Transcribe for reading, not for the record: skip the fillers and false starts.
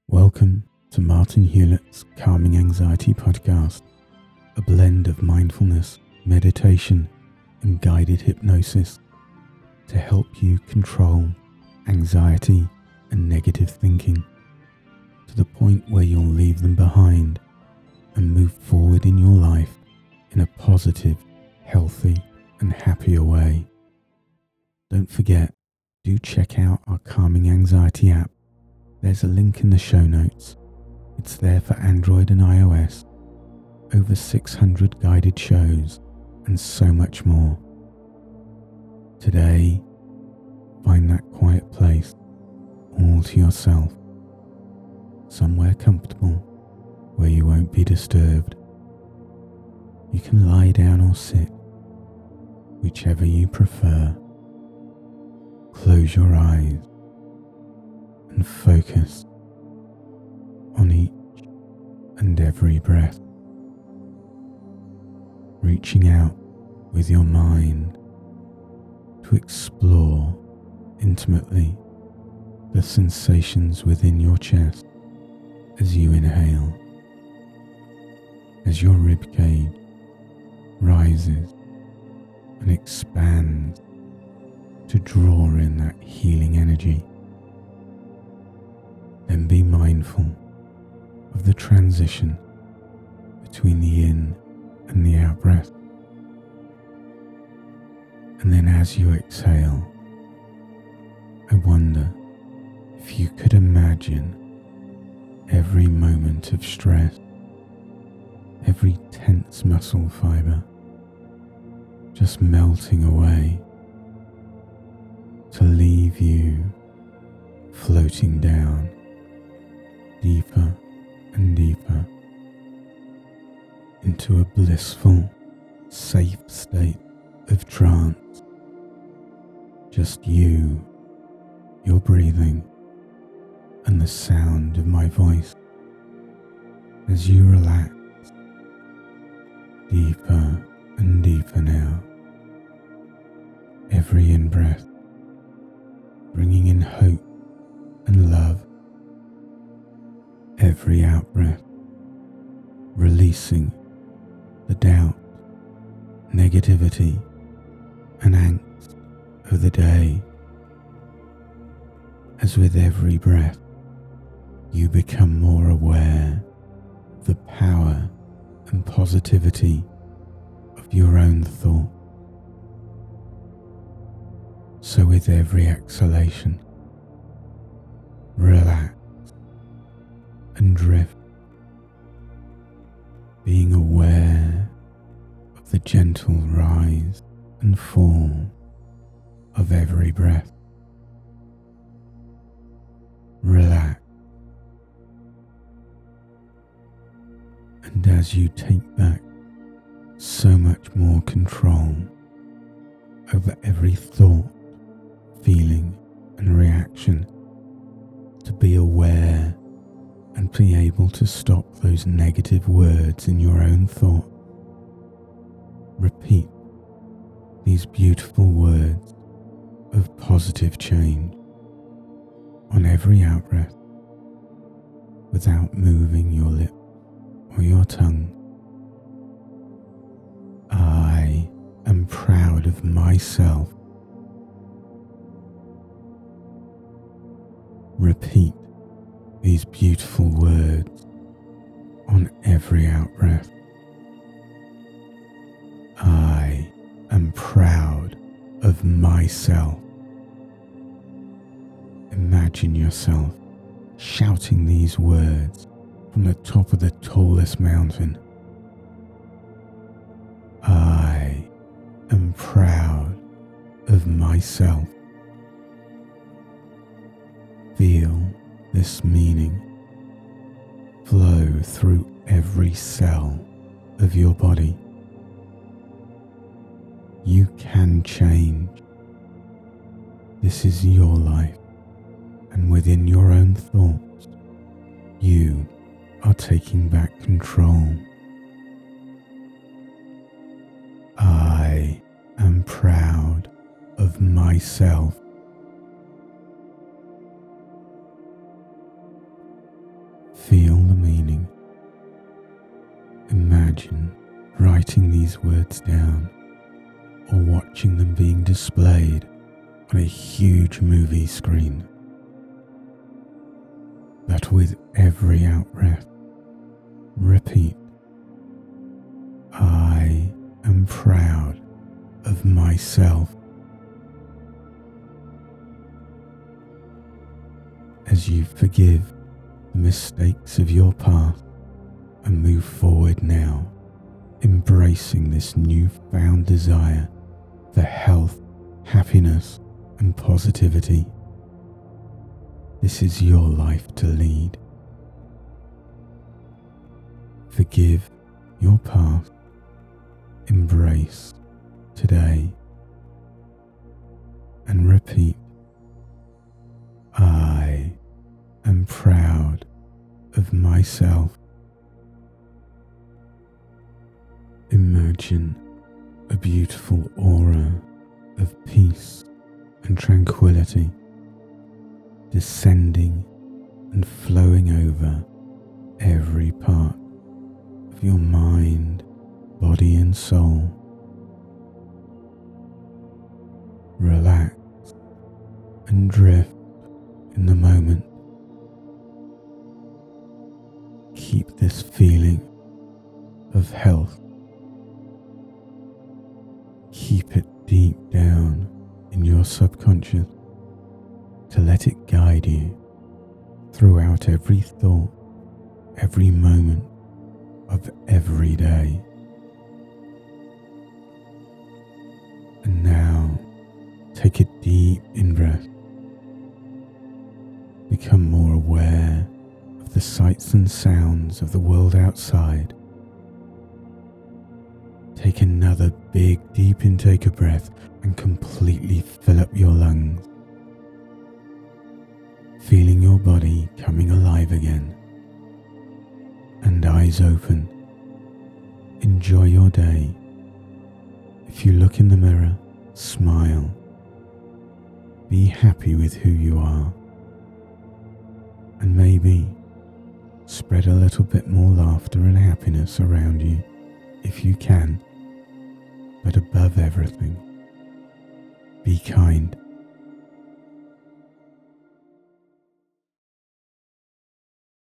Welcome to Martin Hewlett's Calming Anxiety Podcast, a blend of mindfulness, meditation, and guided hypnosis to help you control anxiety and negative thinking to the point where you'll leave them behind and move forward in your life in a positive, healthy, and happier way. Don't forget, do check out our Calming Anxiety app. There's a link in the show notes. It's there for Android and iOS. Over 600 guided shows and so much more. Today, find that quiet place all to yourself. Somewhere comfortable where you won't be disturbed. You can lie down or sit, whichever you prefer. Close your eyes and focus on each and every breath, reaching out with your mind to explore intimately the sensations within your chest as you inhale, as your ribcage rises and expands to draw in that healing energy. Then be mindful of the transition between the in and the out breath. And then as you exhale, I wonder if you could imagine every moment of stress, every tense muscle fiber just melting away to leave you floating down deeper and deeper into a blissful, safe state of trance. Just you, your breathing, and the sound of my voice as you relax deeper and deeper now. Every in-breath bringing in hope and love. Every out-breath releasing the doubt, negativity, and angst of the day. As with every breath, you become more aware of the power and positivity of your own thought. So with every exhalation, relax and drift, being aware of the gentle rise and fall of every breath. Relax, and as you take back so much more control over every thought, feeling, and reaction, to be aware and be able to stop those negative words in your own thought. Repeat these beautiful words of positive change on every out-breath without moving your lips or your tongue. I am proud of myself. Repeat these beautiful words on every out-breath. I am proud of myself. Imagine yourself shouting these words from the top of the tallest mountain. I am proud of myself. Feel this meaning flow through every cell of your body. You can change. This is your life, and within your own thoughts, you are taking back control. I am proud of myself. Feel the meaning. Imagine writing these words down or watching them being displayed on a huge movie screen. But with every out-breath, repeat, I am proud of myself. As you forgive the mistakes of your past and move forward now, embracing this newfound desire for health, happiness, and positivity. This is your life to lead. Forgive your past. Embrace today. And repeat, I am proud of myself. Imagine a beautiful aura of peace and tranquility descending and flowing over every part of your mind, body and soul. Relax and drift in the moment. Keep this feeling of health. Keep it deep down in your subconscious to let it guide you throughout every thought, every moment of every day. And now, take a deep in-breath. Become more aware of the sights and sounds of the world outside. Take another big, deep intake of breath and completely fill up your lungs. Feeling your body coming alive again. And eyes open. Enjoy your day. If you look in the mirror, smile. Be happy with who you are. And maybe spread a little bit more laughter and happiness around you if you can. But above everything, be kind